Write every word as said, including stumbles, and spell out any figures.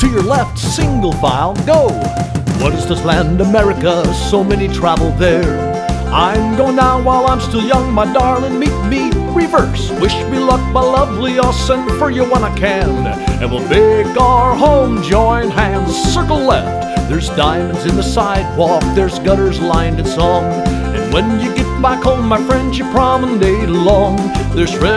to your left, single file, go. What is this land, America? So many travel there. I'm going now while I'm still young, my darling, meet me reverse. Wish me luck, my lovely, I'll send for you when I can. And we'll make our home, join hands, circle left. There's diamonds in the sidewalk, there's gutters lined in song. And when you get back home, my friend, you promenade along. There's